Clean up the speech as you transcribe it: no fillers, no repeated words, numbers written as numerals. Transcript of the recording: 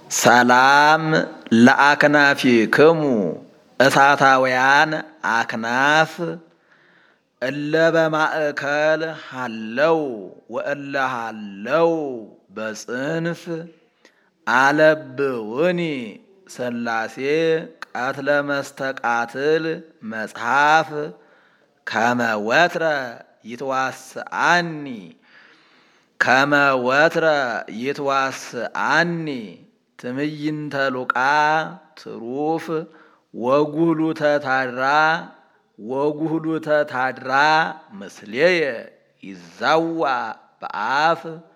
ሰላም ለአክናፊክሙ እሳታውያን አክናፍ እለ በማእከል ሃለው ወእለ ሃለው በጽንፍ አለብውኒ ሥላሴ ቀትለ መስተቃትል መጽሐፍ ከመ ወትረ ይትዋስአኒ ትምይንተ ሉቃ ትሩፍ ወጉህሉተ ታድራ ምስሌየ ይዛዋ በአፍ